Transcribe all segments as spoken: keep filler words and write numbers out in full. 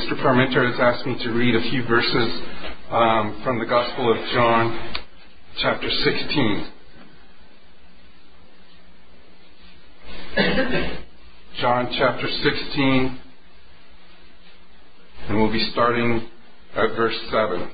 Sister Parmenter has asked me to read a few verses um, from the Gospel of John, chapter sixteen. John chapter sixteen, and we'll be starting at verse seven.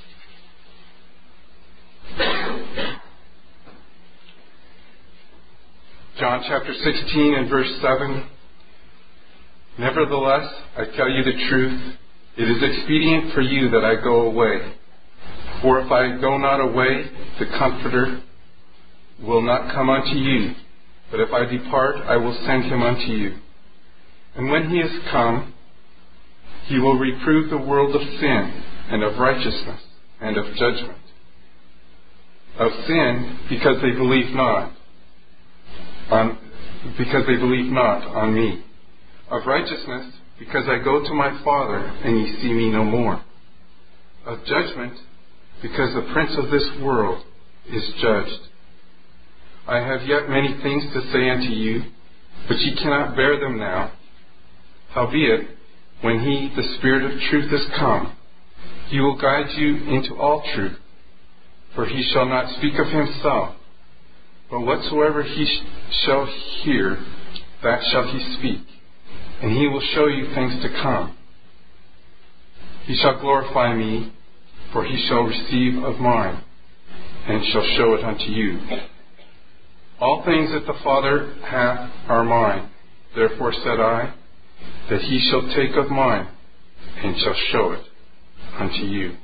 John chapter sixteen and verse seven. Nevertheless, I tell you the truth, it is expedient for you that I go away. For if I go not away, the Comforter will not come unto you. But if I depart, I will send him unto you. And when he is come, he will reprove the world of sin, and of righteousness, and of judgment. Of sin, because they believe not on, because they believe not on me. Of righteousness, because I go to my Father, and ye see me no more. Of judgment, because the prince of this world is judged. I have yet many things to say unto you, but ye cannot bear them now. Howbeit, when he, the Spirit of truth, is come, he will guide you into all truth. For he shall not speak of himself, but whatsoever he sh- shall hear, that shall he speak. And he will show you things to come. He shall glorify me, for he shall receive of mine, and shall show it unto you. All things that the Father hath are mine. Therefore said I, that he shall take of mine, and shall show it unto you.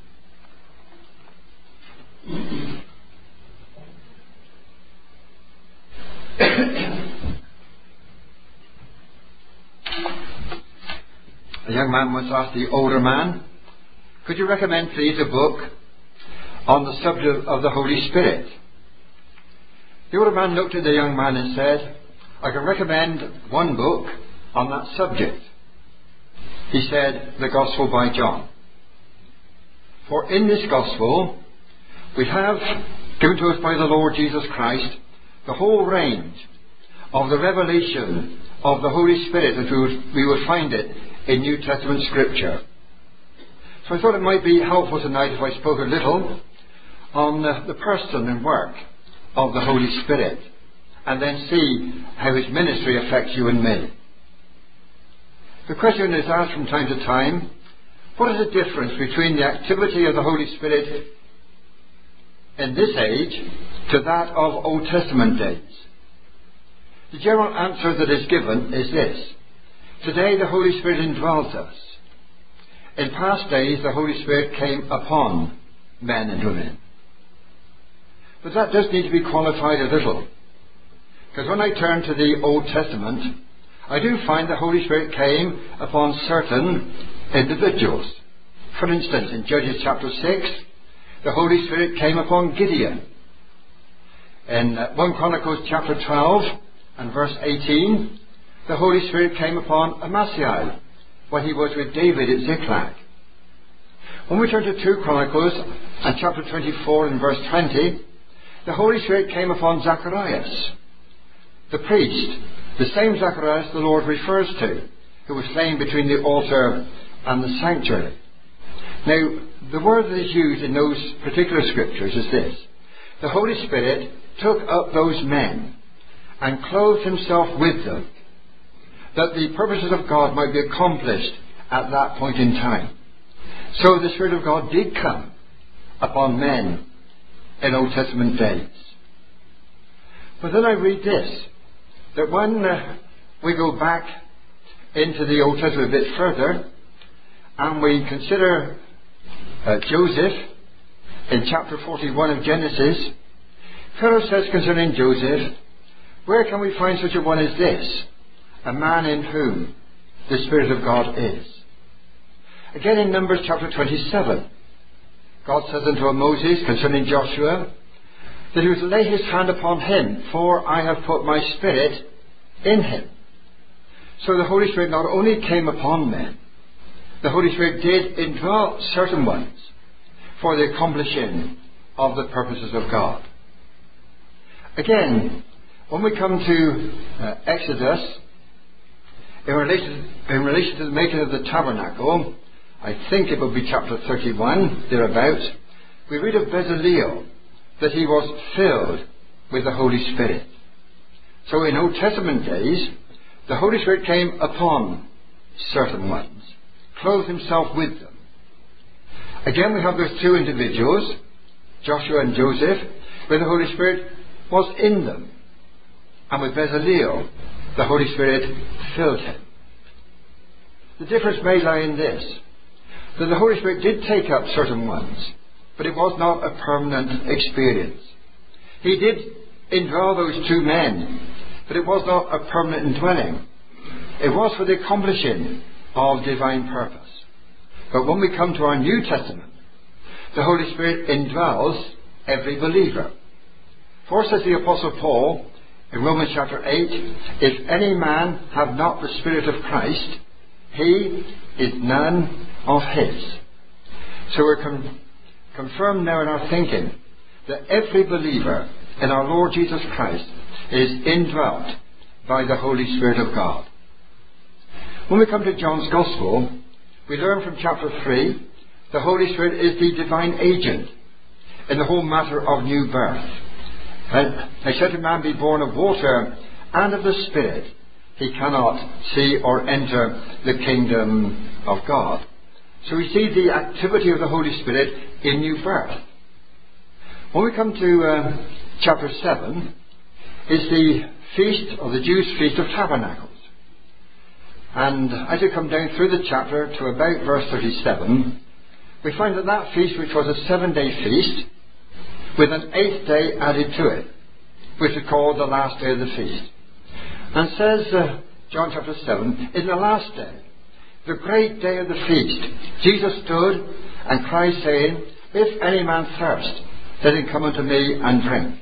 A young man once asked the older man, could you recommend, please, a book on the subject of the Holy Spirit? The older man looked at the young man and said, I can recommend one book on that subject. He said, the Gospel by John. For in this Gospel, we have, given to us by the Lord Jesus Christ, the whole range of the revelation of the Holy Spirit as we would, we would find it in New Testament Scripture. So I thought it might be helpful tonight if I spoke a little on the, the person and work of the Holy Spirit, and then see how his ministry affects you and me. The question is asked from time to time, what is the difference between the activity of the Holy Spirit in this age to that of Old Testament days? The general answer that is given is this. Today the Holy Spirit indwells us. In past days the Holy Spirit came upon men and women. But that does need to be qualified a little. Because when I turn to the Old Testament, I do find the Holy Spirit came upon certain individuals. For instance, in Judges chapter six, the Holy Spirit came upon Gideon. In First Chronicles chapter twelve and verse eighteen, the Holy Spirit came upon Amasiah when he was with David at Ziklag. When we turn to Second Chronicles and chapter twenty-four and verse twenty, the Holy Spirit came upon Zacharias, the priest, the same Zacharias the Lord refers to, who was slain between the altar and the sanctuary. Now, the word that is used in those particular scriptures is this. The Holy Spirit took up those men and clothed himself with them, that the purposes of God might be accomplished at that point in time. So the Spirit of God did come upon men in Old Testament days. But then I read this, that when uh, we go back into the Old Testament a bit further, and we consider uh, Joseph in chapter forty-one of Genesis, Pharaoh says concerning Joseph, where can we find such a one as this, a man in whom the Spirit of God is? Again in Numbers chapter twenty-seven, God says unto Moses concerning Joshua, that he was to lay his hand upon him, for I have put my Spirit in him. So the Holy Spirit not only came upon men, the Holy Spirit did indwell certain ones for the accomplishing of the purposes of God. Again, when we come to uh, Exodus, In relation, in relation to the making of the tabernacle, I think it will be chapter thirty-one, thereabouts, we read of Bezaleel, that he was filled with the Holy Spirit. So in Old Testament days, the Holy Spirit came upon certain ones, clothed himself with them. Again, we have those two individuals, Joshua and Joseph, where the Holy Spirit was in them. And with Bezaleel, the Holy Spirit filled him. The difference may lie in this, that the Holy Spirit did take up certain ones, but it was not a permanent experience. He did indwell those two men, but it was not a permanent indwelling. It was for the accomplishing of divine purpose. But when we come to our New Testament, the Holy Spirit indwells every believer. For, says the Apostle Paul in Romans chapter eight, if any man have not the Spirit of Christ, he is none of his. So we're com- confirmed now in our thinking that every believer in our Lord Jesus Christ is indwelt by the Holy Spirit of God. When we come to John's Gospel, we learn from chapter three, the Holy Spirit is the divine agent in the whole matter of new birth. And except a man be born of water and of the Spirit, he cannot see or enter the kingdom of God. So we see the activity of the Holy Spirit in new birth. When we come to uh, chapter seven, is the feast, or the Jews' Feast of Tabernacles. And as we come down through the chapter to about verse thirty-seven, we find that that feast, which was a seven-day feast, with an eighth day added to it, which is called the last day of the feast. And says, uh, John chapter seven, in the last day, the great day of the feast, Jesus stood and cried, saying, if any man thirst, let him come unto me and drink.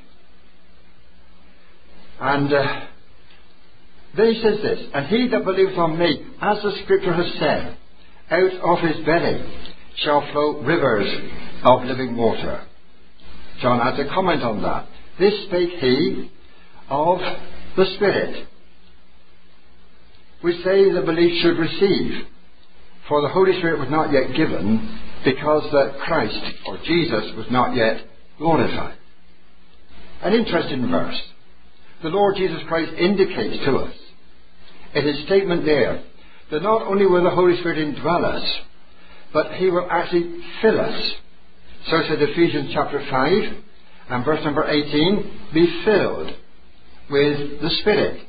And uh, then he says this, and he that believeth on me, as the Scripture has said, out of his belly shall flow rivers of living water. John adds a comment on that. This spake he of the Spirit, which they that believe should receive. For the Holy Spirit was not yet given, because that Christ, or Jesus, was not yet glorified. An interesting verse. The Lord Jesus Christ indicates to us, in his statement there, that not only will the Holy Spirit indwell us, but he will actually fill us. So said Ephesians chapter five and verse number eighteen, be filled with the Spirit.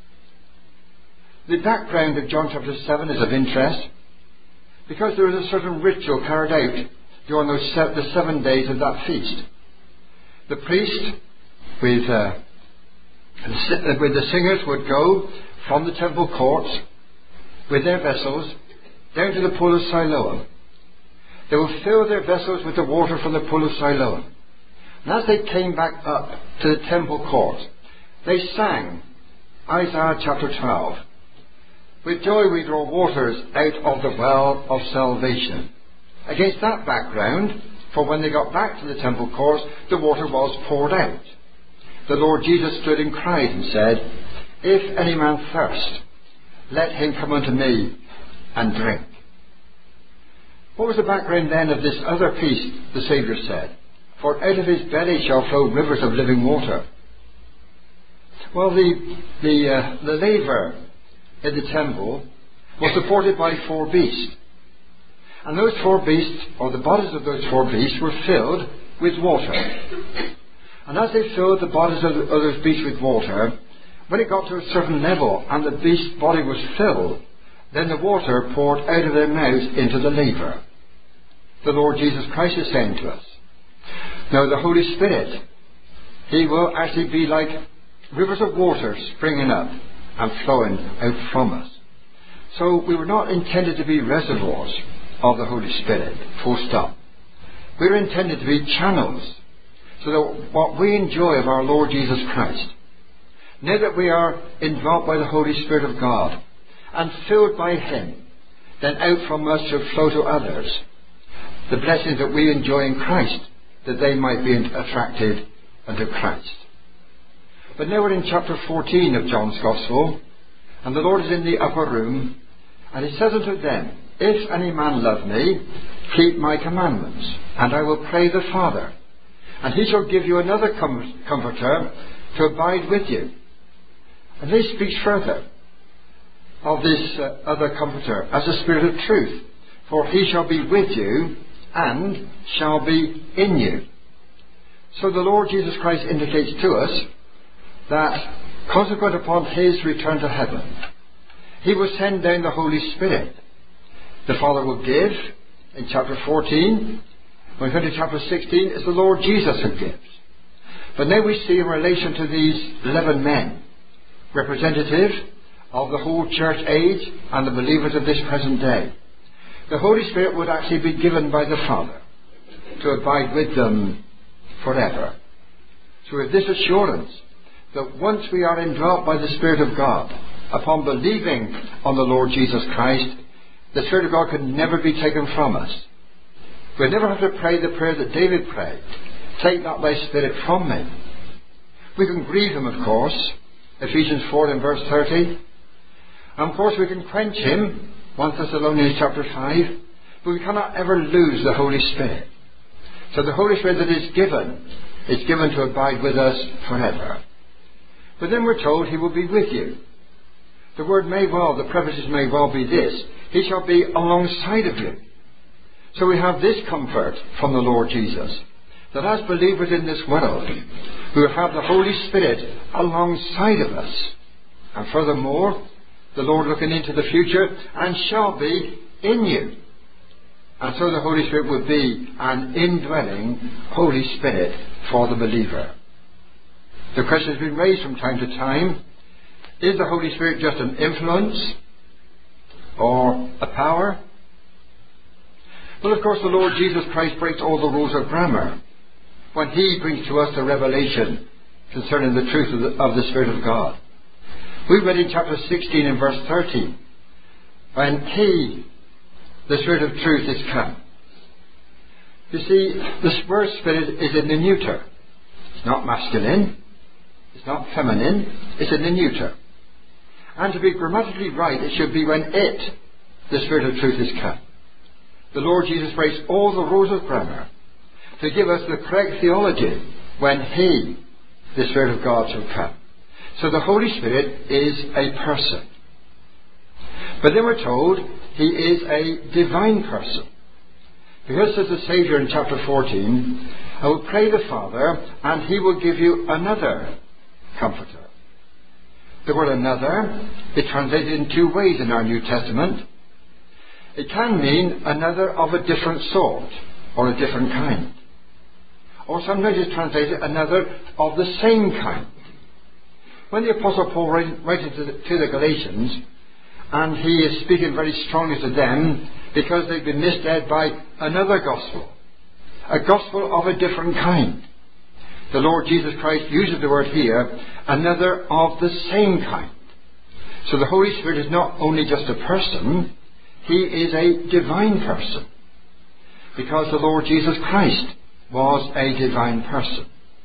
The background of John chapter seven is of interest, because there is a certain ritual carried out during those se- the seven days of that feast. The priest with, uh, with the singers would go from the temple courts with their vessels down to the pool of Siloam. They would fill their vessels with the water from the pool of Siloam. And as they came back up to the temple court, they sang Isaiah chapter twelve. With joy we draw waters out of the well of salvation. Against that background, for when they got back to the temple courts, the water was poured out. The Lord Jesus stood and cried and said, if any man thirst, let him come unto me and drink. What was the background then of this other feast, the Saviour said? For out of his belly shall flow rivers of living water. Well, the, the, uh, the laver in the temple was supported by four beasts. And those four beasts, or the bodies of those four beasts, were filled with water. And as they filled the bodies of, the, of those beasts with water, when it got to a certain level and the beast's body was filled, then the water poured out of their mouths into the laver. The Lord Jesus Christ is saying to us, now the Holy Spirit, he will actually be like rivers of water springing up and flowing out from us. So we were not intended to be reservoirs of the Holy Spirit, full stop. We were intended to be channels, so that what we enjoy of our Lord Jesus Christ, now that we are indwelt by the Holy Spirit of God and filled by him, then out from us shall flow to others the blessings that we enjoy in Christ, that they might be attracted unto Christ. But now we're in chapter fourteen of John's Gospel, And the Lord is in the upper room, and he says unto them, If any man love me, keep my commandments, and I will pray the Father, and he shall give you another com- comforter to abide with you. And he speaks further of this uh, other comforter as the Spirit of truth, for he shall be with you and shall be in you. So the Lord Jesus Christ indicates to us that consequent upon his return to heaven, he will send down the Holy Spirit. The Father will give in chapter fourteen. When we come to chapter sixteen, it's the Lord Jesus who gives. But now we see in relation to these eleven men, representative of the whole church age and the believers of this present day, the Holy Spirit would actually be given by the Father to abide with them forever. So with this assurance that once we are indwelt by the Spirit of God, upon believing on the Lord Jesus Christ, the Spirit of God can never be taken from us. We never have to pray the prayer that David prayed, take not thy Spirit from me. We can grieve him, of course, Ephesians four and verse thirty. And of course we can quench him, First Thessalonians chapter five, but we cannot ever lose the Holy Spirit. So the Holy Spirit that is given is given to abide with us forever. But then we're told he will be with you. The word may well, the prefaces may well be this, he shall be alongside of you. So we have this comfort from the Lord Jesus, that as believers in this world, we will have the Holy Spirit alongside of us. And furthermore, the Lord looking into the future, and shall be in you. And so the Holy Spirit would be an indwelling Holy Spirit for the believer. The question has been raised from time to time, is the Holy Spirit just an influence or a power? Well, of course, the Lord Jesus Christ breaks all the rules of grammar when he brings to us the revelation concerning the truth of the, of the Spirit of God. We read in chapter sixteen and verse thirteen, when he, the Spirit of truth, is come. You see, the word Spirit is in the neuter. It's not masculine. It's not feminine. It's in the neuter. And to be grammatically right, it should be when it, the Spirit of truth, is come. The Lord Jesus breaks all the rules of grammar to give us the correct theology when he, the Spirit of God, shall come. So the Holy Spirit is a person. But then we're told he is a divine person. Because says the Saviour in chapter fourteen, I will pray the Father, and he will give you another comforter. The word another is translated in two ways in our New Testament. It can mean another of a different sort or a different kind. Or sometimes it's translated another of the same kind. When the Apostle Paul writes to the, to the Galatians, and he is speaking very strongly to them because they've been misled by another gospel, a gospel of a different kind. The Lord Jesus Christ uses the word here, another of the same kind. So the Holy Spirit is not only just a person, he is a divine person. Because the Lord Jesus Christ was a divine person.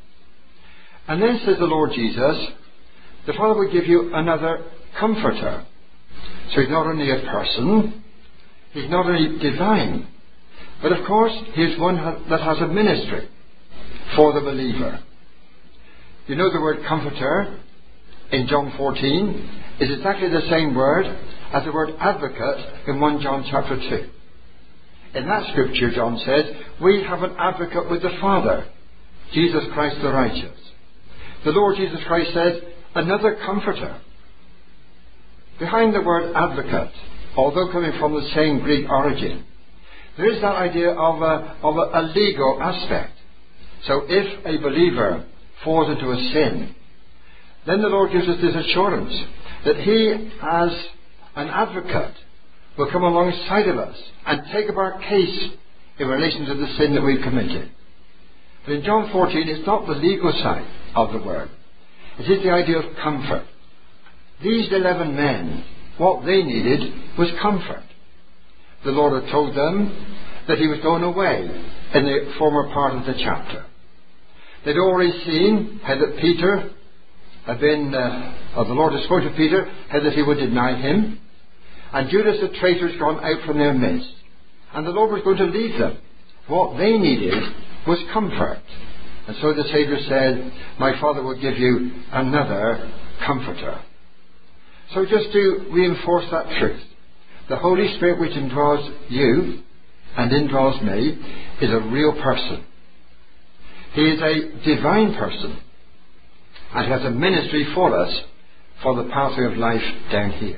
And then says the Lord Jesus, the Father will give you another comforter. So he's not only a person, he's not only divine, but of course he's one that has a ministry for the believer. You know the word comforter in John fourteen is exactly the same word as the word advocate in First John chapter two. In that scripture, John says, we have an advocate with the Father, Jesus Christ the righteous. The Lord Jesus Christ says, another comforter. Behind the word advocate, although coming from the same Greek origin, there is that idea of a, of a, a legal aspect. So if a believer falls into a sin, then the Lord gives us this assurance that he, as an advocate, will come alongside of us and take up our case in relation to the sin that we've committed. But in John fourteen, it's not the legal side of the word. It is the idea of comfort. These eleven men, what they needed was comfort. The Lord had told them that he was going away in the former part of the chapter. They'd already seen how that Peter had been, uh, or the Lord had spoken to Peter, how that he would deny him. And Judas the traitor has gone out from their midst. And the Lord was going to leave them. What they needed was comfort. And so the Saviour said, my Father will give you another comforter. So just to reinforce that truth, the Holy Spirit which indwells you and indwells me is a real person. He is a divine person and has a ministry for us for the pathway of life down here.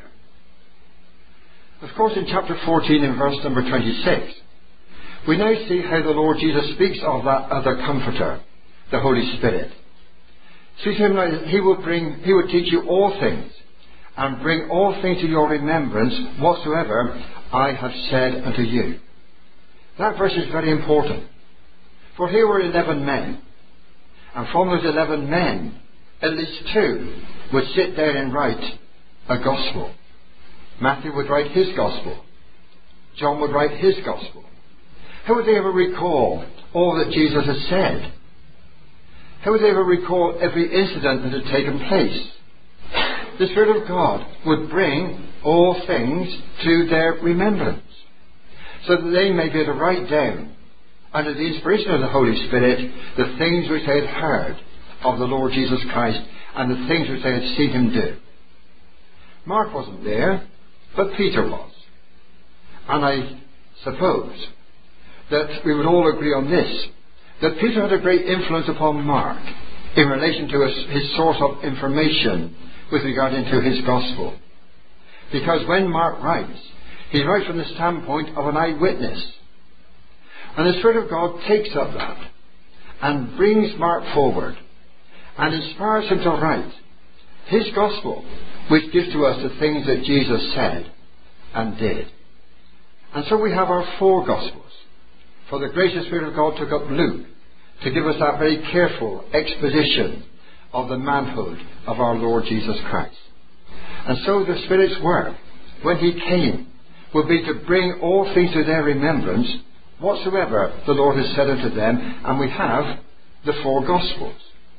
Of course, in chapter fourteen in verse number twenty-six, we now see how the Lord Jesus speaks of that other comforter, the Holy Spirit. See him now, he will bring, he will teach you all things and bring all things to your remembrance whatsoever I have said unto you. That verse is very important. For here were eleven men, and from those eleven men, at least two would sit there and write a gospel. Matthew would write his gospel. John would write his gospel. How would they ever recall all that Jesus had said? How would they ever recall every incident that had taken place? The Spirit of God would bring all things to their remembrance, so that they may be able to write down, under the inspiration of the Holy Spirit, the things which they had heard of the Lord Jesus Christ and the things which they had seen him do. Mark wasn't there, but Peter was. And I suppose that we would all agree on this, that Peter had a great influence upon Mark in relation to his, his source of information with regard into his gospel. Because when Mark writes, he writes from the standpoint of an eyewitness. And the Spirit of God takes up that and brings Mark forward and inspires him to write his gospel, which gives to us the things that Jesus said and did. And so we have our four gospels. For the gracious Spirit of God took up Luke to give us that very careful exposition of the manhood of our Lord Jesus Christ. And so the Spirit's work, when he came, will be to bring all things to their remembrance whatsoever the Lord has said unto them, and we have the four Gospels.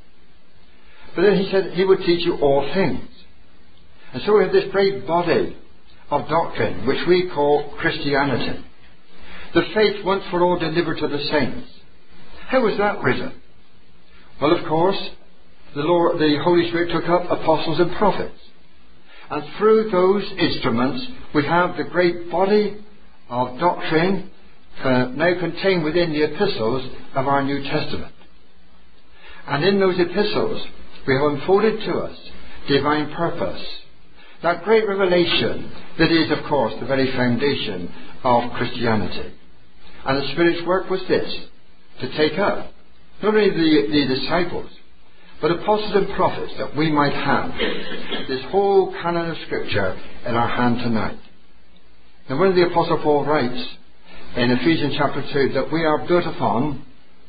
But then he said he would teach you all things. And so we have this great body of doctrine which we call Christianity. The faith once for all delivered to the saints. How was that written? Well, of course, the Lord, the Holy Spirit took up apostles and prophets. And through those instruments we have the great body of doctrine uh, now contained within the epistles of our New Testament. And in those epistles we have unfolded to us divine purpose. That great revelation that is, of course, the very foundation of Christianity. And the Spirit's work was this, to take up not only the, the disciples, but apostles and prophets, that we might have this whole canon of Scripture in our hand tonight. And when the Apostle Paul writes in Ephesians chapter two that we are built upon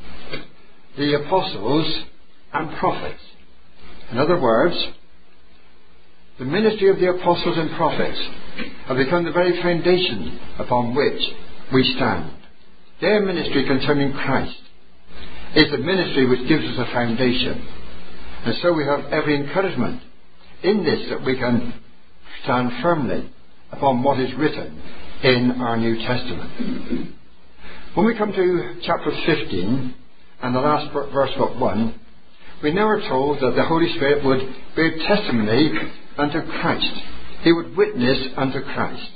the apostles and prophets. In other words, the ministry of the apostles and prophets have become the very foundation upon which we stand. Their ministry concerning Christ is the ministry which gives us a foundation. And so we have every encouragement in this, that we can stand firmly upon what is written in our New Testament. When we come to chapter fifteen and the last verse but one, we now are told that the Holy Spirit would bear testimony unto Christ. He would witness unto Christ.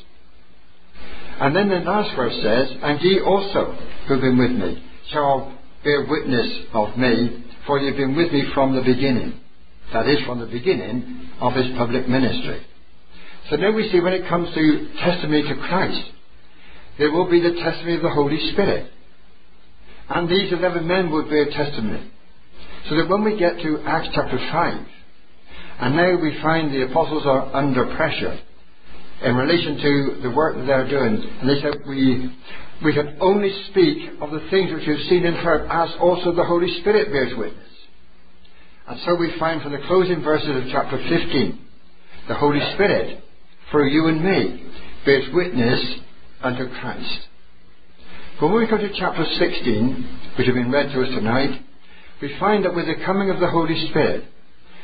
And then the last verse says, and ye also who have been with me shall bear witness of me, for ye have been with me from the beginning. That is, from the beginning of his public ministry. So now we see when it comes to testimony to Christ, there will be the testimony of the Holy Spirit. And these eleven men would bear testimony. So that when we get to Acts chapter five, and now we find the apostles are under pressure in relation to the work that they're doing, and they said, we, we can only speak of the things which we've seen and heard, as also the Holy Spirit bears witness. And so we find from the closing verses of chapter fifteen, the Holy Spirit, through you and me, bears witness unto Christ. But when we come to chapter sixteen, which has been read to us tonight, we find that with the coming of the Holy Spirit,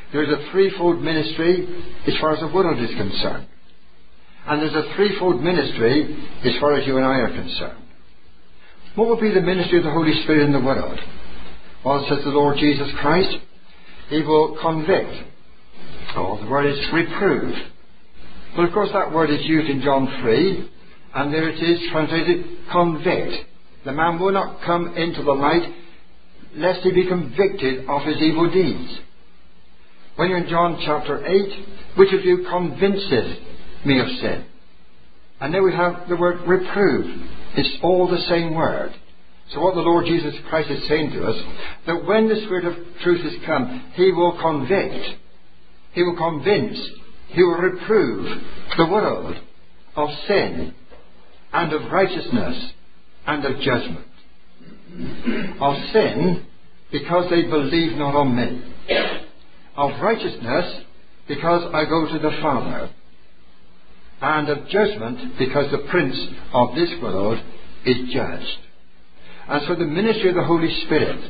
There's a threefold ministry as far as the world is concerned. And there's a threefold ministry as far as you and I are concerned. What would be the ministry of the Holy Spirit in the world? Well, it says the Lord Jesus Christ, He will convict. Oh, the word is reprove. Well, of course, that word is used in John three, and there it is translated convict. The man will not come into the light lest he be convicted of his evil deeds. When you're in John chapter eight, which of you convinces me of sin? And there we have the word reprove. It's all the same word. So what the Lord Jesus Christ is saying to us, that when the Spirit of truth has come, He will convict, He will convince, He will reprove the world of sin and of righteousness and of judgment. Of sin, because they believe not on me. Of righteousness, because I go to the Father. And of judgment, because the prince of this world is judged. And so the ministry of the Holy Spirit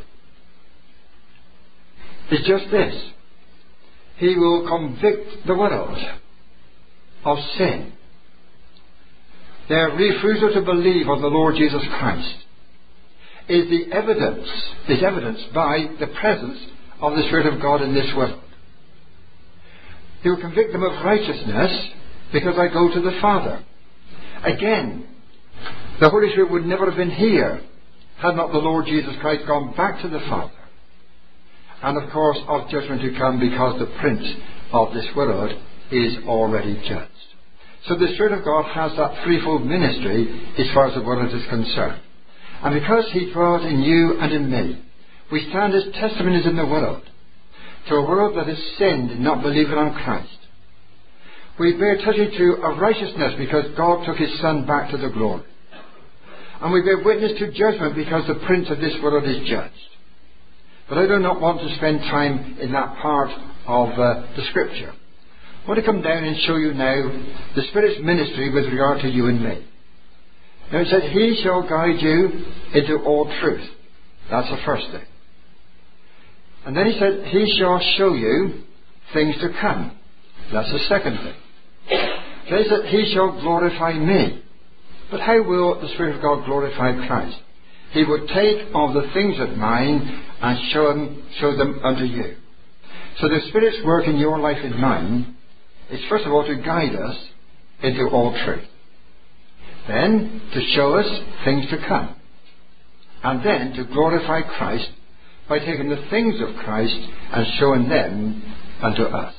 is just this. He will convict the world of sin. Their refusal to believe on the Lord Jesus Christ is the evidence, is evidenced by the presence of the Spirit of God in this world. He will convict them of righteousness because I go to the Father. Again, the Holy Spirit would never have been here had not the Lord Jesus Christ gone back to the Father. And of course of judgment to come, because the prince of this world is already judged. So the Spirit of God has that threefold ministry as far as the world is concerned. And because He dwells in you and in me, we stand as testimonies in the world to a world that has sinned and not believed on Christ. We bear testimony to a righteousness because God took His Son back to the glory. And we bear witness to judgment because the prince of this world is judged. But I do not want to spend time in that part of uh, the Scripture. I want to come down and show you now the Spirit's ministry with regard to you and me. Now it said, He shall guide you into all truth. That's the first thing. And then He said, He shall show you things to come. That's the second thing. Then He said, He shall glorify me. But how will the Spirit of God glorify Christ? He would take of the things of mine and show them, show them unto you. So the Spirit's work in your life and mine is first of all to guide us into all truth. Then to show us things to come. And then to glorify Christ by taking the things of Christ and showing them unto us.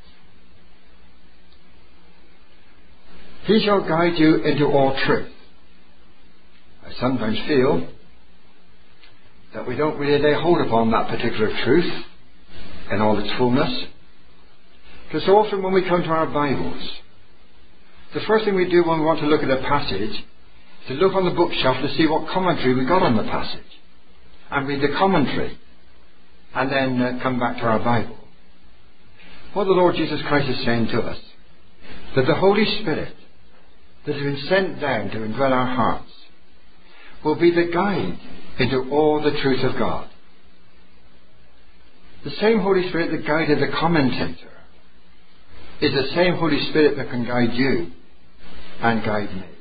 He shall guide you into all truth. I sometimes feel that we don't really lay hold upon that particular truth in all its fullness. Because so often when we come to our Bibles, the first thing we do when we want to look at a passage is to look on the bookshelf to see what commentary we got on the passage. And read the commentary. And then uh, come back to our Bible. What the Lord Jesus Christ is saying to us, that the Holy Spirit that has been sent down to indwell our hearts will be the guide into all the truth of God. The same Holy Spirit that guided the commentator is the same Holy Spirit that can guide you and guide me.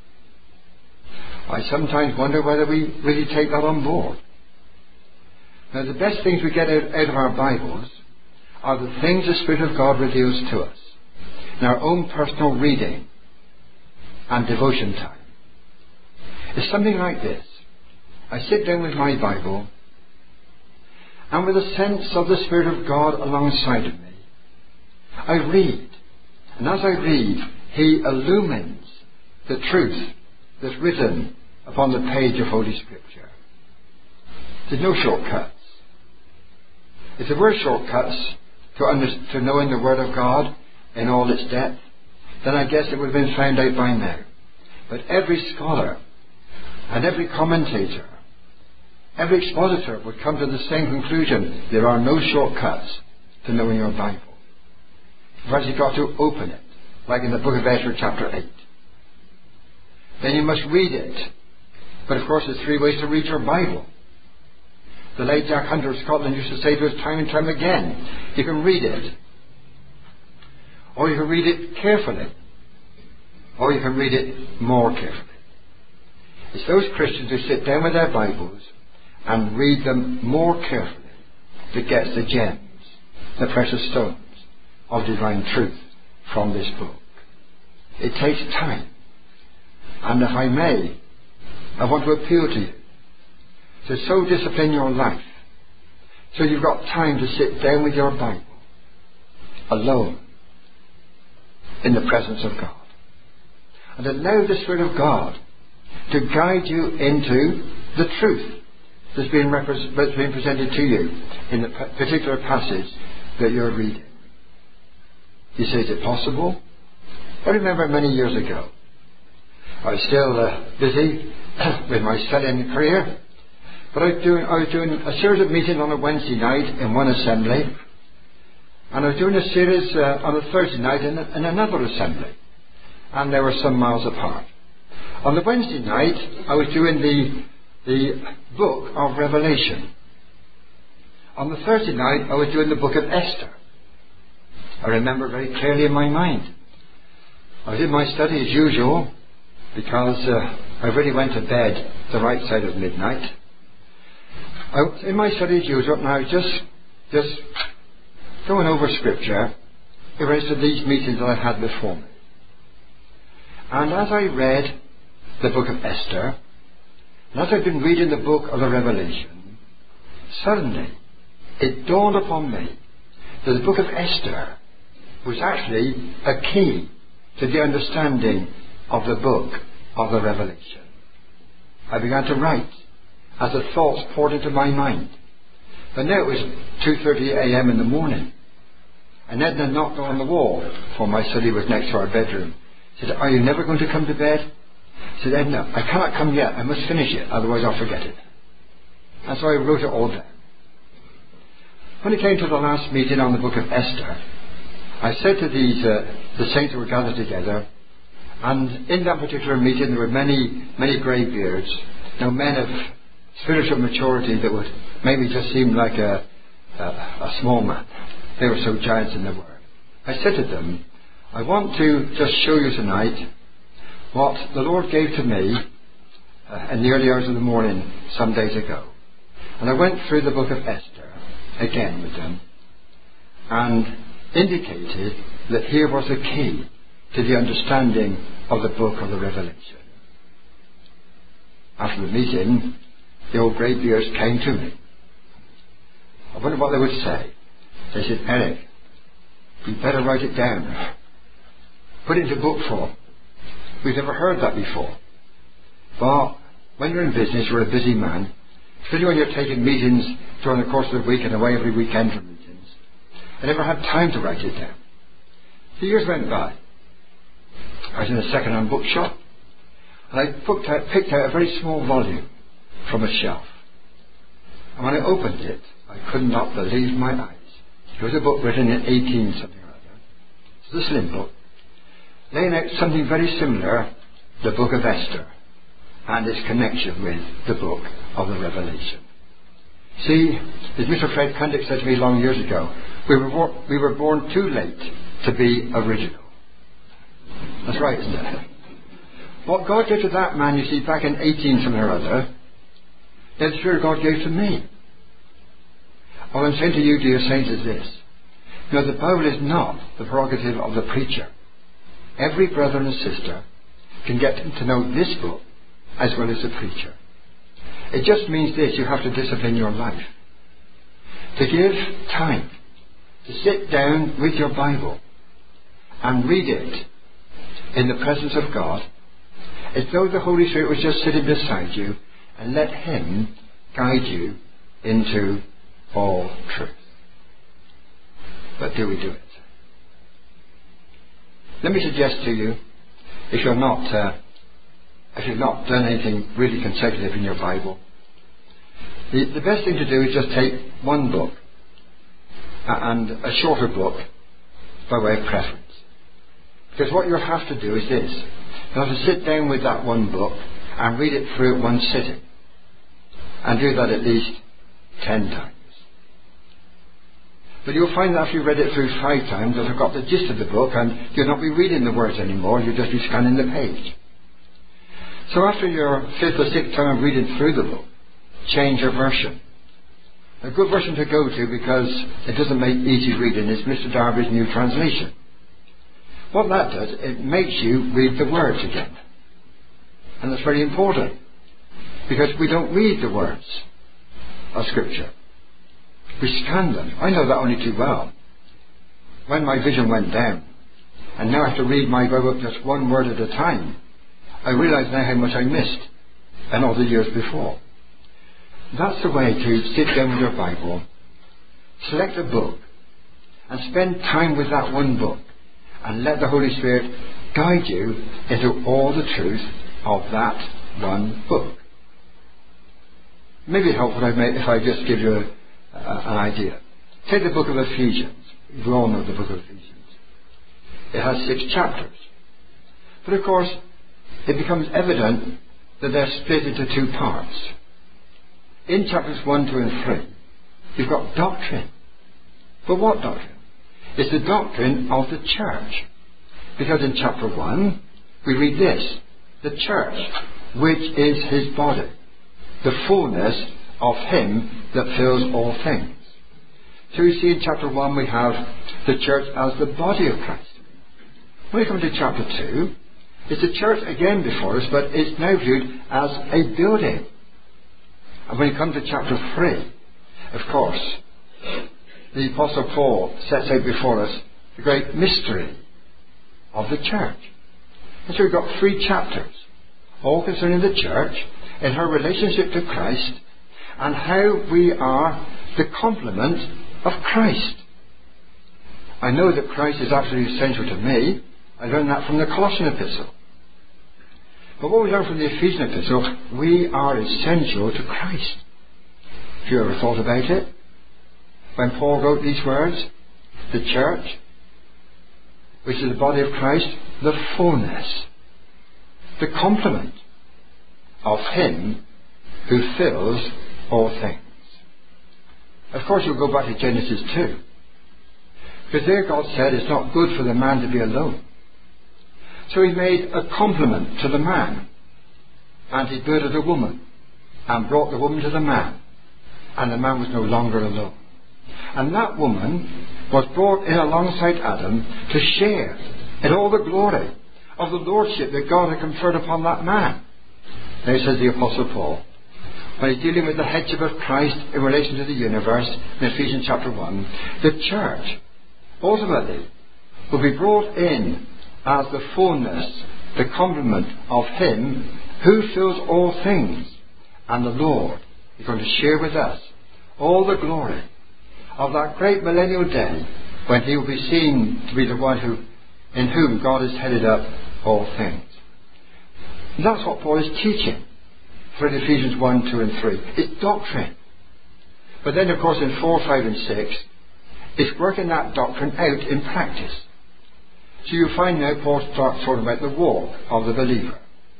I sometimes wonder whether we really take that on board. Now, the best things we get out, out of our Bibles are the things the Spirit of God reveals to us in our own personal reading and devotion time. It's something like this. I sit down with my Bible, and with a sense of the Spirit of God alongside of me, I read. And as I read, He illumines the truth that's written upon the page of Holy Scripture. There's no shortcuts. If there were shortcuts to, under, to knowing the Word of God in all its depth, then I guess it would have been found out by now. But every scholar and every commentator, every expositor would come to the same conclusion. There are no shortcuts to knowing your Bible. First you've got to open it, like in the book of Ezra chapter eight. Then you must read it. But of course there's three ways to read your Bible. the late Jack Hunter of Scotland used to say to us time and time again, you can read it, or you can read it carefully, or you can read it more carefully. It's those Christians who sit down with their Bibles and read them more carefully that gets the gems, the precious stones of divine truth from this book. It takes time. And if I may, I want to appeal to you to so discipline your life so you've got time to sit down with your Bible alone in the presence of God and allow the Spirit of God to guide you into the truth that's being, repre- that's being presented to you in the p- particular passage that you're reading. You say, is it possible? I remember many years ago, I was still uh, busy with my selling career, but I was, doing, I was doing a series of meetings on a Wednesday night in one assembly, and I was doing a series uh, on a Thursday night in, a, in another assembly, and they were some miles apart. On the Wednesday night, I was doing the, the book of Revelation. On the Thursday night, I was doing the book of Esther. I remember very clearly in my mind. I was in my study as usual, because uh, I really went to bed the right side of midnight. I was in my study as usual, and I was just, just going over scripture in relation to these meetings that I had before me. And as I read the book of Esther, and as I've been reading the book of the Revelation, suddenly it dawned upon me that the book of Esther was actually a key to the understanding of the book of the Revelation. I began to write as the thoughts poured into my mind. And now it was two thirty a.m. in the morning. And Edna knocked on the wall, for my study was next to our bedroom. She said, are you never going to come to bed? I said, Edna, I cannot come yet. I must finish it, otherwise I'll forget it. And so I wrote it all down. When it came to the last meeting on the book of Esther, I said to these, uh, the saints who were gathered together, and in that particular meeting there were many, many greybeards, you know, men of spiritual maturity that would make me just seem like a, a, a small man. They were so giants in the word. I said to them, I want to just show you tonight what the Lord gave to me uh, in the early hours of the morning some days ago. And I went through the book of Esther again with them and indicated that here was a key to the understanding of the book of the Revelation. After the meeting, the old greybeards came to me. I wondered what they would say. They said, Eric, you better write it down. Put it into book form. We've never heard that before. But when you're in business, you're a busy man. Especially when you're taking meetings during the course of the week and away every weekend for meetings. I never had time to write it down. The years went by. I was in a second-hand bookshop, and I picked out, picked out a very small volume from a shelf. And when I opened it, I could not believe my eyes. It was a book written in eighteen something or other. It's a slim book, laying out something very similar, the book of Esther, and its connection with the book of the Revelation. See, as Mister Fred Kundick said to me long years ago, we were, bo- we were born too late to be original. That's right, isn't it? What God gave to that man, you see, back in eighteen something or other, the Spirit God gave to me. What I'm saying to you, dear saints, is this. You know, the Bible is not the prerogative of the preacher. Every brother and sister can get to know this book as well as the preacher. It just means this: you have to discipline your life. To give time to sit down with your Bible and read it in the presence of God, as though the Holy Spirit was just sitting beside you, and let Him guide you into all truth. But do we do it? Let me suggest to you, if you're not, uh, if you've not done anything really consecutive in your Bible, the, the best thing to do is just take one book uh, and a shorter book by way of preference. Because what you'll have to do is this: you'll have to sit down with that one book and read it through at one sitting, and do that at least ten times. But you'll find that after you've read it through five times, you'll have got the gist of the book, and you'll not be reading the words anymore, you'll just be scanning the page. So after your fifth or sixth time of reading through the book, change your version. A good version to go to, because it doesn't make easy reading, is Mister Darby's New Translation. What that does, it makes you read the words again. And that's very important, because we don't read the words of Scripture. We scan them. I know that only too well. When my vision went down, and now I have to read my Bible just one word at a time, I realise now how much I missed in all the years before. That's the way to sit down with your Bible, select a book, and spend time with that one book, and let the Holy Spirit guide you into all the truth of that one book. Maybe it's helpful if I just give you a, uh, an idea. Take the book of Ephesians. We all know the book of Ephesians. It has six chapters. But of course, it becomes evident that they're split into two parts. In chapters one, two and three, you've got doctrine. But what doctrine? It's the doctrine of the church. Because in chapter one, we read this: the church, which is his body, the fullness of him that fills all things. So you see in chapter one we have the church as the body of Christ. When we come to chapter two, it's the church again before us, but it's now viewed as a building. And when you come to chapter three, of course, the Apostle Paul sets out before us the great mystery of the church. And so we've got three chapters, all concerning the church in her relationship to Christ and how we are the complement of Christ. I know that Christ is absolutely essential to me. I learned that from the Colossian epistle. But what we learn from the Ephesian epistle, we are essential to Christ. Have you ever thought about it? When Paul wrote these words, the church, which is the body of Christ, the fullness, the complement of him who fills all things. Of course, you'll go back to Genesis two. Because there God said it's not good for the man to be alone. So he made a complement to the man. And he built a woman. And brought the woman to the man. And the man was no longer alone. And that woman was brought in alongside Adam to share in all the glory of the lordship that God had conferred upon that man. Now says the Apostle Paul, when he's dealing with the headship of Christ in relation to the universe in Ephesians chapter one, the church ultimately will be brought in as the fullness, the complement of him who fills all things. And the Lord is going to share with us all the glory of that great millennial day when he will be seen to be the one who, in whom God has headed up all things. And that's what Paul is teaching through Ephesians one, two and three. It's doctrine. But then of course in four, five and six, it's working that doctrine out in practice. So you find now Paul starts talking about the walk of the believer.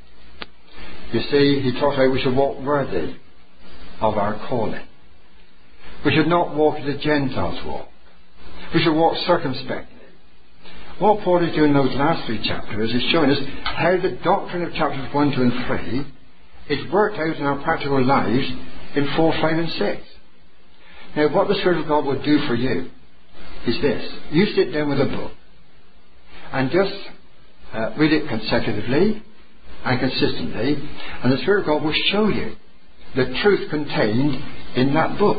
You see, he talks about we should walk worthy of our calling. We should not walk as the Gentiles walk. We should walk circumspectly. What Paul is doing in those last three chapters is showing us how the doctrine of chapters one, two and three is worked out in our practical lives in four, five and six. Now what the Spirit of God will do for you is this. You sit down with a book and just uh, read it consecutively and consistently, and the Spirit of God will show you the truth contained in that book.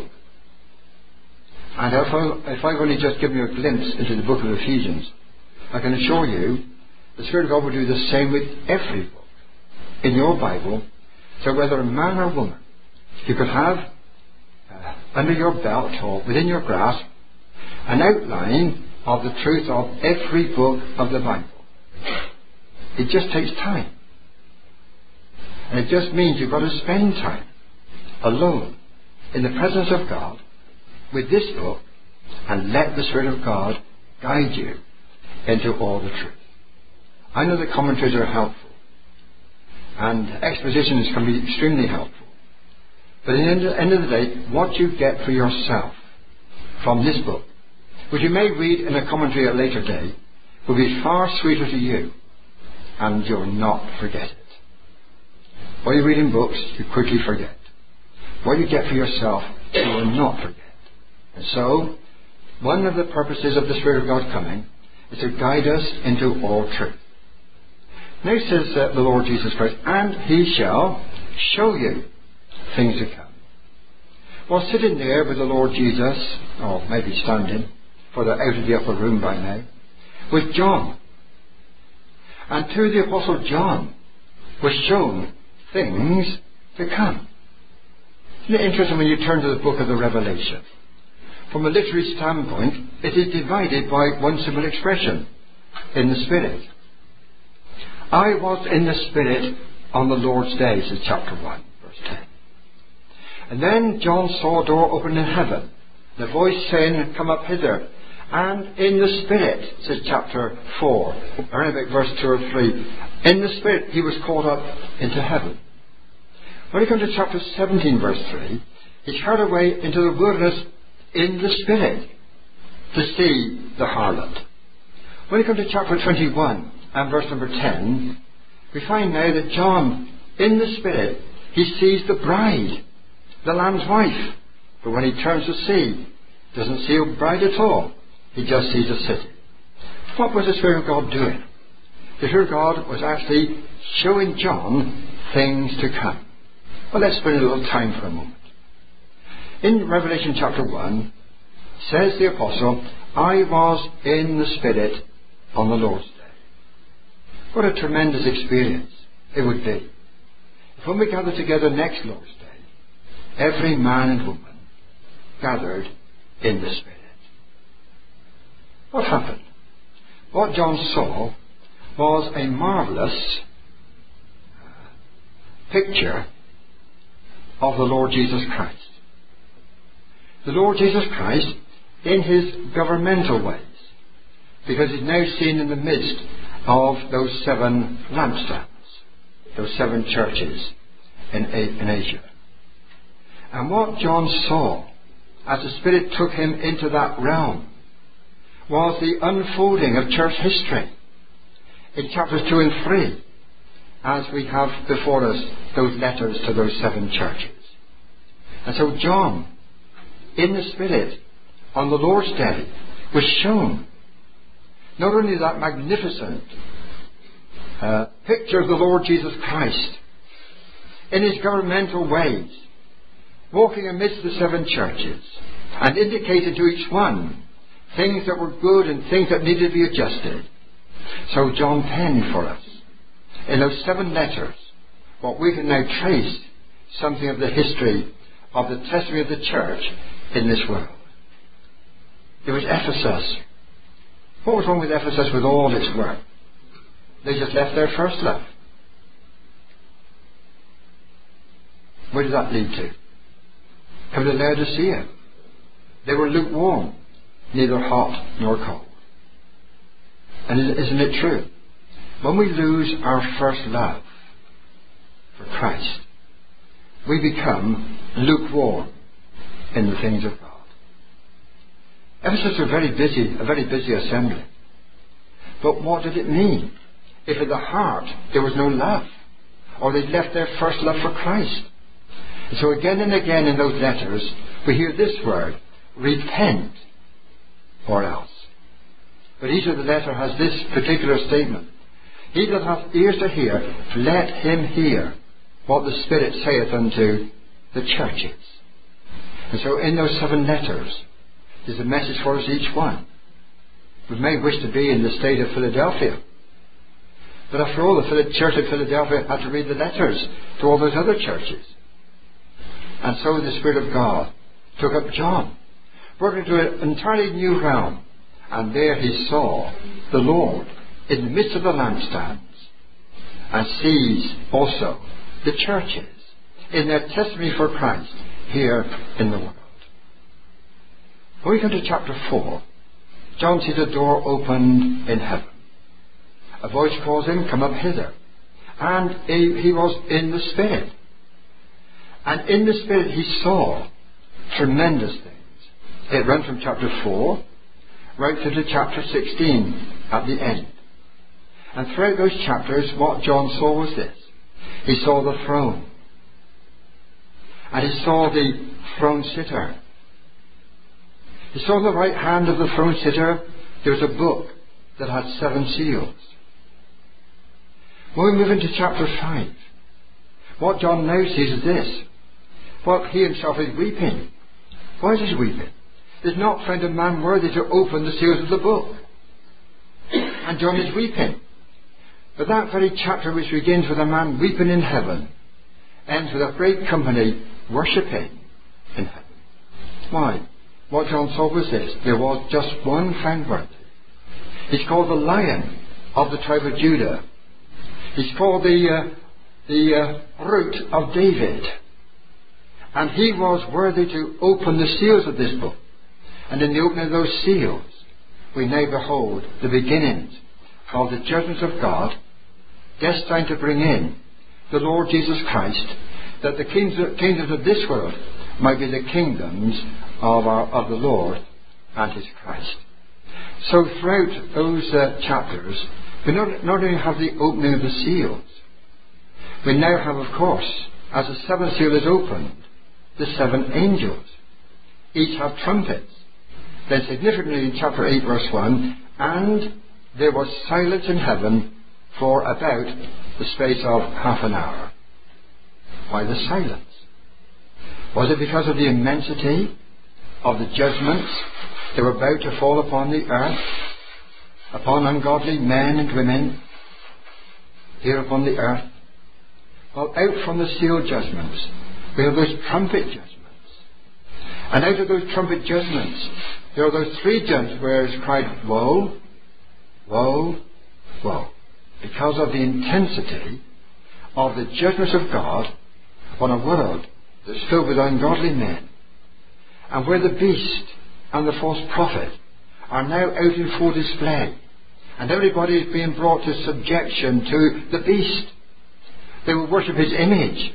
And if, I, if I've only just given you a glimpse into the book of Ephesians, I can assure you the Spirit of God will do the same with every book in your Bible. So whether a man or woman, you could have uh, under your belt or within your grasp an outline of the truth of every book of the Bible. It just takes time. And it just means you've got to spend time alone in the presence of God with this book and let the Spirit of God guide you into all the truth. I know that commentaries are helpful and expositions can be extremely helpful. But at the end of the day, what you get for yourself from this book, which you may read in a commentary at a later day, will be far sweeter to you, and you'll not forget it. What you read in books, you quickly forget. What you get for yourself, you will not forget. And so, one of the purposes of the Spirit of God coming is to guide us into all truth. Now says uh, the Lord Jesus Christ, and he shall show you things to come. While sitting there with the Lord Jesus, or maybe standing, for they're out of the upper room by now, with John. And to the Apostle John was shown things to come. Isn't it interesting when you turn to the book of the Revelation? From a literary standpoint, it is divided by one simple expression, in the Spirit. I was in the Spirit on the Lord's day, says chapter one, verse ten. And then John saw a door open in heaven, the voice saying, come up hither. And in the Spirit, says chapter four, around about verse two or three, in the Spirit he was caught up into heaven. When you come to chapter seventeen, verse three, he's carried away into the wilderness in the Spirit to see the harlot. When you come to chapter twenty-one and verse number ten, we find now that John, in the Spirit, he sees the bride, the Lamb's wife. But when he turns to see, doesn't see a bride at all. He just sees a city. What was the Spirit of God doing? The Spirit of God was actually showing John things to come. Well, let's spend a little time for a moment. In Revelation chapter one, says the Apostle, I was in the Spirit on the Lord's day. What a tremendous experience it would be if when we gather together next Lord's day, every man and woman gathered in the Spirit. What happened? What John saw was a marvellous picture of the Lord Jesus Christ. The Lord Jesus Christ in his governmental ways, because he's now seen in the midst of those seven lampstands, those seven churches in, in Asia. And what John saw as the Spirit took him into that realm was the unfolding of church history in chapters two and three, as we have before us those letters to those seven churches. And so John, in the Spirit, on the Lord's day, was shown not only that magnificent uh, picture of the Lord Jesus Christ in his governmental ways, walking amidst the seven churches and indicating to each one things that were good and things that needed to be adjusted. So John penned for us in those seven letters what we can now trace something of the history of the testimony of the church in this world. It was Ephesus. What was wrong with Ephesus with all its work? They just left their first love. Where did that lead to? Come to Laodicea. They were lukewarm, neither hot nor cold. And isn't it true? When we lose our first love for Christ, we become lukewarm in the things of God. Ephesus was very busy, a very busy assembly. But what did it mean if in the heart there was no love, or they left their first love for Christ? And so again and again in those letters we hear this word, repent, or else. But each of the letter has this particular statement. He that hath ears to hear, let him hear what the Spirit saith unto the churches. And so in those seven letters there's a message for us each one. We may wish to be in the state of Philadelphia, but after all, the church of Philadelphia had to read the letters to all those other churches. And so the Spirit of God took up John, brought him to an entirely new realm, and there he saw the Lord in the midst of the lampstands, and sees also the churches in their testimony for Christ here in the world. When we come to chapter four, John sees a door opened in heaven. A voice calls him, come up hither. And he, he was in the Spirit. And in the Spirit he saw tremendous things. It runs from chapter four right through to chapter sixteen at the end. And throughout those chapters, what John saw was this. He saw the throne. And he saw the throne sitter. He saw on the right hand of the throne sitter, there was a book that had seven seals. When we move into chapter five, what John now sees is this. Well, he himself is weeping. Why is he weeping? There's not found a man worthy to open the seals of the book. And John is weeping. But that very chapter, which begins with a man weeping in heaven, ends with a great company worshipping in heaven. Why? What John saw was this. There was just one found worthy. He's called the Lion of the tribe of Judah. He's called the, uh, the uh, Root of David. And he was worthy to open the seals of this book. And in the opening of those seals, we now behold the beginnings of the judgments of God, destined to bring in the Lord Jesus Christ, that the kingdoms of this world might be the kingdoms of, our, of the Lord and his Christ. So throughout those uh, chapters, we not, not only have the opening of the seals, we now have, of course, as the seventh seal is opened, the seven angels. Each have trumpets. Then significantly in chapter eight verse one, and there was silence in heaven for about the space of half an hour. Why the silence? Was it because of the immensity of the judgments that were about to fall upon the earth, upon ungodly men and women here upon the earth? Well, out from the seal judgments, we have those trumpet judgments. And out of those trumpet judgments, there are those three judgments where it's cried, woe, woe, woe. Because of the intensity of the judgments of God upon a world that's filled with ungodly men. And where the beast and the false prophet are now out in full display. And everybody is being brought to subjection to the beast. They will worship his image.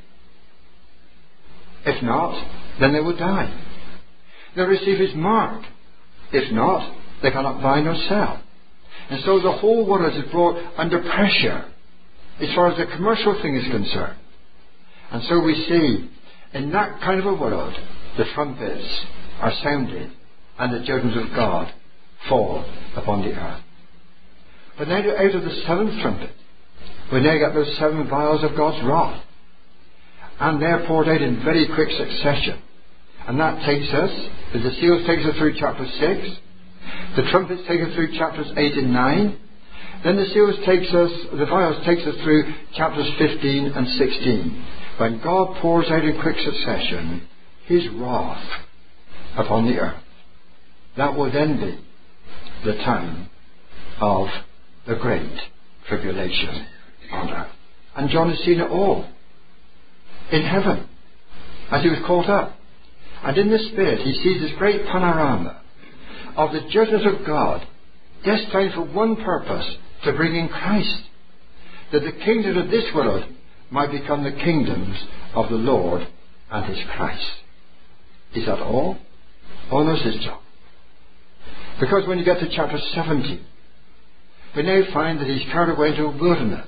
If not, then they will die. They'll receive his mark. If not, they cannot buy nor sell. And so the whole world is brought under pressure as far as the commercial thing is concerned. And so we see in that kind of a world, the trumpets are sounded and the judgments of God fall upon the earth. But now out of the seventh trumpet, we now get those seven vials of God's wrath. And they're poured out in very quick succession. And that takes us, as the seals takes us through chapter six, the trumpets take us through chapters eight and nine, then the seals takes us, the vials takes us through chapters fifteen and sixteen, when God pours out in quick succession his wrath upon the earth. That will then be the time of the great tribulation on earth. And John has seen it all in heaven as he was caught up. And in the Spirit he sees this great panorama of the judgments of God, destined for one purpose, to bring in Christ, that the kingdom of this world might become the kingdoms of the Lord and his Christ. Is that all? Oh no, says John. Because when you get to chapter seventeen, we now find that he's carried away into a wilderness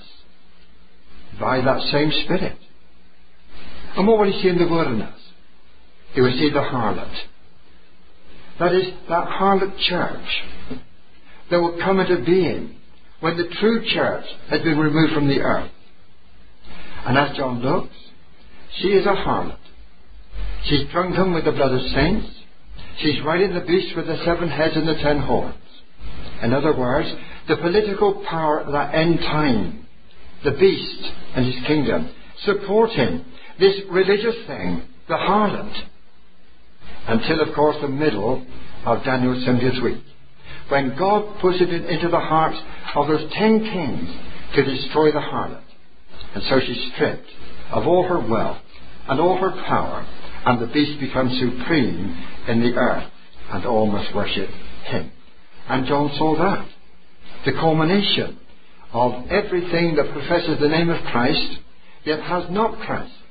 by that same Spirit. And what will he see in the wilderness? He will see the harlot. That is, that harlot church that will come into being when the true church has been removed from the earth. And as John looks, she is a harlot. She's drunken with the blood of saints. She's riding the beast with the seven heads and the ten horns. In other words, the political power of that end time, the beast and his kingdom, supporting this religious thing, the harlot, until, of course, the middle of Daniel's seventieth week, when God puts it in, into the hearts of those ten kings to destroy the harlot. And so she's stripped of all her wealth and all her power, and the beast becomes supreme in the earth, and all must worship him. And John saw that. The culmination of everything that professes the name of Christ, yet has not Christ,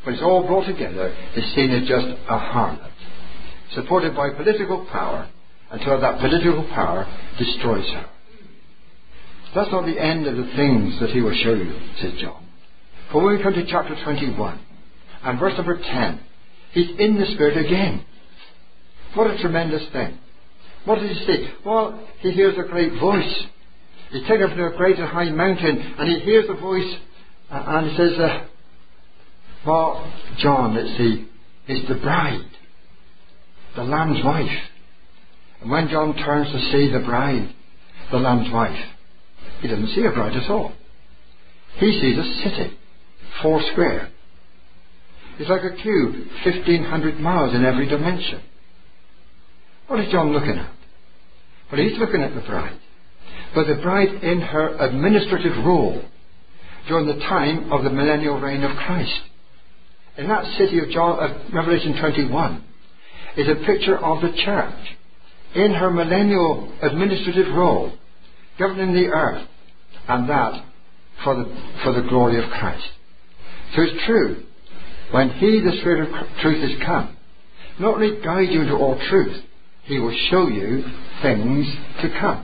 when it's all brought together, is seen as just a harlot, supported by political power, until that political power destroys her. That's not the end of the things that he will show you, says John. For when we come to chapter twenty-one, and verse number ten, he's in the Spirit again. What a tremendous thing. What does he see? Well, he hears a great voice. He's taken up to a great and high mountain, and he hears the voice, uh, and he says, uh, well, John, let's see, is the bride, the Lamb's wife. And when John turns to see the bride, the Lamb's wife, he doesn't see a bride at all. He sees a city, four square. It's like a cube, fifteen hundred miles in every dimension. What is John looking at? Well, he's looking at the bride. But the bride in her administrative role during the time of the millennial reign of Christ. In that city of John, of Revelation twenty-one, is a picture of the church in her millennial administrative role, governing the earth, and that for the, for the glory of Christ. So it's true, when He, the Spirit of truth, is come, not only guide you into all truth, He will show you things to come.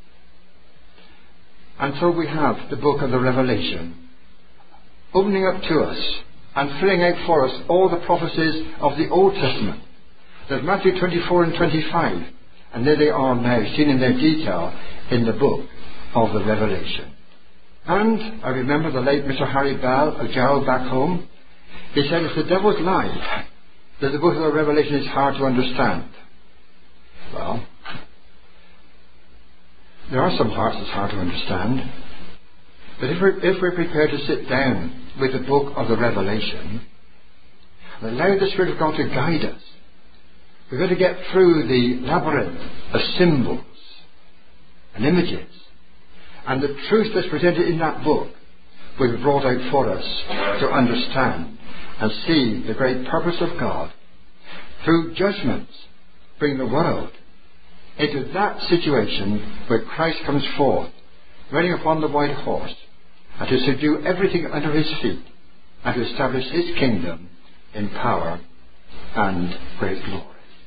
And so we have the book of the Revelation opening up to us and filling out for us all the prophecies of the Old Testament. There's Matthew twenty-four and twenty-five, and there they are now, seen in their detail in the book of the Revelation. And I remember the late Mister Harry Bell of Gerald back home. He said it's the devil's lie that the book of the Revelation is hard to understand. Well, there are some parts that's hard to understand. But if we're, if we're prepared to sit down with the book of the Revelation and allow the Spirit of God to guide us, we're going to get through the labyrinth of symbols and images. And the truth that's presented in that book will be brought out for us to understand and see the great purpose of God through judgments, bring the world into that situation where Christ comes forth, riding upon the white horse, and to subdue everything under his feet, and to establish his kingdom in power and great glory.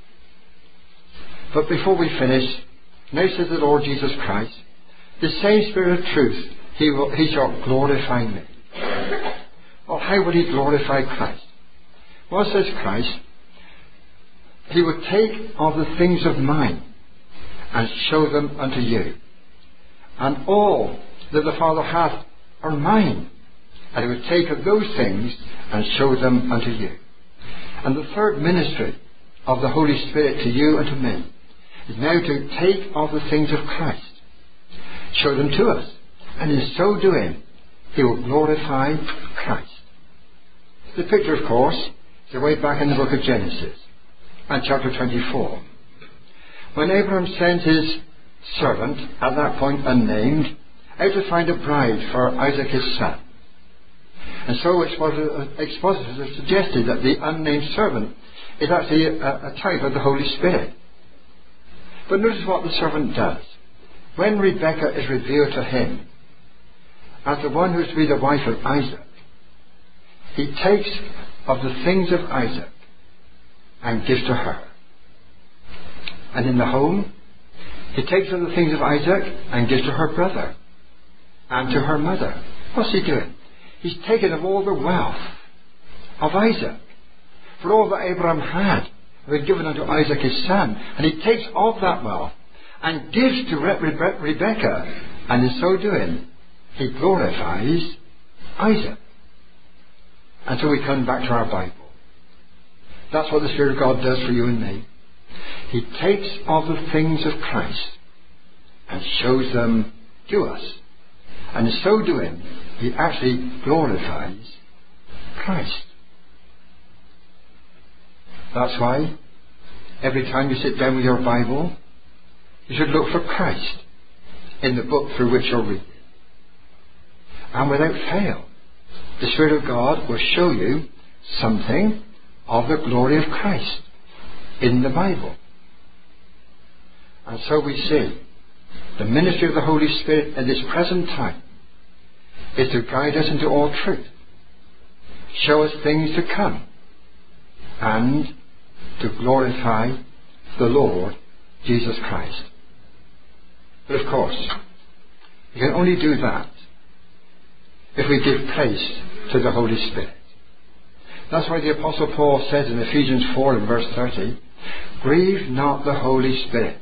But before we finish, now says the Lord Jesus Christ, the same Spirit of truth, he, will, he shall glorify me. Well, how will he glorify Christ? Well, says Christ, he will take of the things of mine and show them unto you. And all that the Father hath are mine. And he will take of those things and show them unto you. And the third ministry of the Holy Spirit to you and to me is now to take of the things of Christ, show them to us, and in so doing he will glorify Christ. The picture, of course, is way back in the book of Genesis and chapter twenty-four, when Abraham sent his servant, at that point unnamed, out to find a bride for Isaac his son. And so expositors have suggested that the unnamed servant is actually a, a type of the Holy Spirit. But notice what the servant does. When Rebekah is revealed to him as the one who is to be the wife of Isaac, he takes of the things of Isaac and gives to her. And in the home, he takes of the things of Isaac and gives to her brother and to her mother. What's he doing? He's taken of all the wealth of Isaac, for all that Abraham had was given unto Isaac his son, and he takes of that wealth and gives to Re- Re- Rebekah, and in so doing, he glorifies Isaac. And so we come back to our Bible. That's what the Spirit of God does for you and me. He takes of the things of Christ and shows them to us. And in so doing, he actually glorifies Christ. That's why every time you sit down with your Bible, you should look for Christ in the book through which you're reading. And without fail, the Spirit of God will show you something of the glory of Christ in the Bible. And so we see the ministry of the Holy Spirit in this present time is to guide us into all truth, show us things to come, and to glorify the Lord Jesus Christ. But of course, we can only do that if we give place to the Holy Spirit. That's why the Apostle Paul says in Ephesians four and verse thirty, grieve not the Holy Spirit.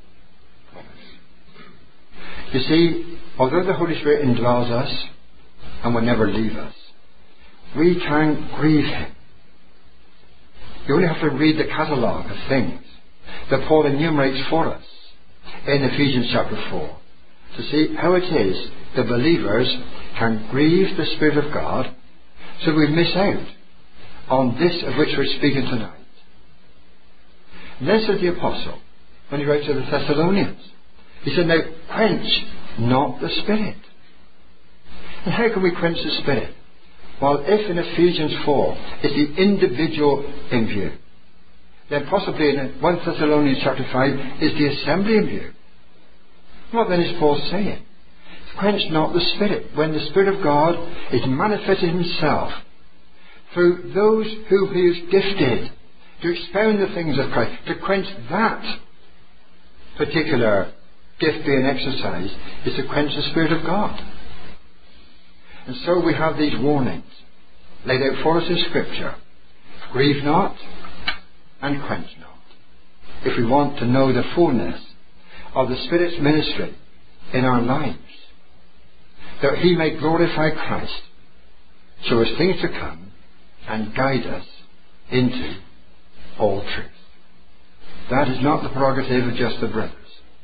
You see, although the Holy Spirit indwells us and will never leave us, we can grieve Him. You only have to read the catalogue of things that Paul enumerates for us in Ephesians chapter four to see how it is that believers can grieve the Spirit of God so we miss out on this of which we're speaking tonight. And then says the Apostle, when he writes to the Thessalonians, he said, now quench not the Spirit. And how can we quench the Spirit? Well, if in Ephesians four it's the individual in view, then possibly in First Thessalonians chapter five is the assembly in view. What then is Paul saying? Quench not the Spirit. When the Spirit of God is manifested Himself through those who He is gifted to expound the things of Christ, to quench that particular gift being exercised, is to quench the Spirit of God. And so we have these warnings laid out for us in Scripture. Grieve not and quench not. If we want to know the fullness of the Spirit's ministry in our lives, that He may glorify Christ, show us things to come, and guide us into all truth. That is not the prerogative of just the brothers.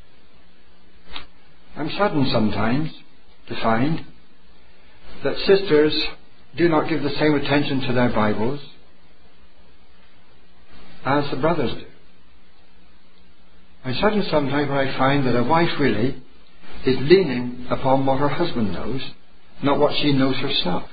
I'm saddened sometimes to find that sisters do not give the same attention to their Bibles as the brothers do. I'm saddened sometimes when I find that a wife really is leaning upon what her husband knows, not what she knows herself.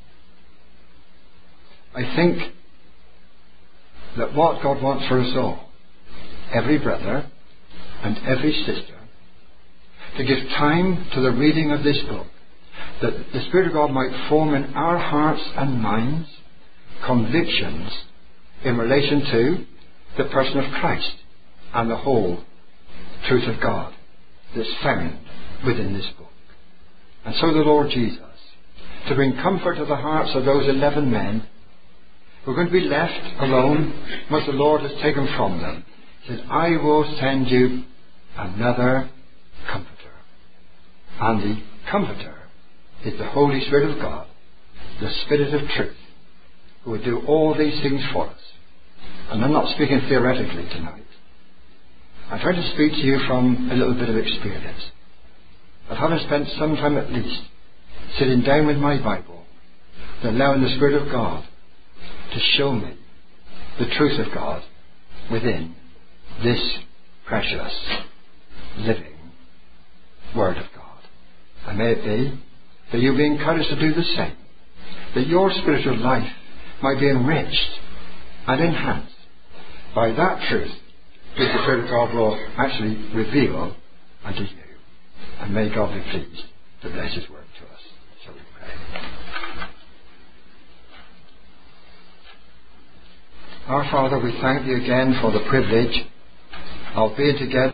I think that what God wants for us all, every brother and every sister, to give time to the reading of this book, that the Spirit of God might form in our hearts and minds convictions in relation to the person of Christ and the whole truth of God that's found within this book. And so the Lord Jesus, to bring comfort to the hearts of those eleven men who are going to be left alone once the Lord has taken from them, says, I will send you another Comforter. And the Comforter is the Holy Spirit of God, the Spirit of truth, who will do all these things for us. And I'm not speaking theoretically tonight. I'm trying to speak to you from a little bit of experience, of having spent some time at least sitting down with my Bible and allowing the Spirit of God to show me the truth of God within this precious, living Word of God. And may it be that you'll be encouraged to do the same, that your spiritual life might be enriched and enhanced by that truth which the Spirit of God will actually reveal unto you. And may God be pleased to bless His word to us. Shall we pray? Our Father, we thank Thee again for the privilege of being together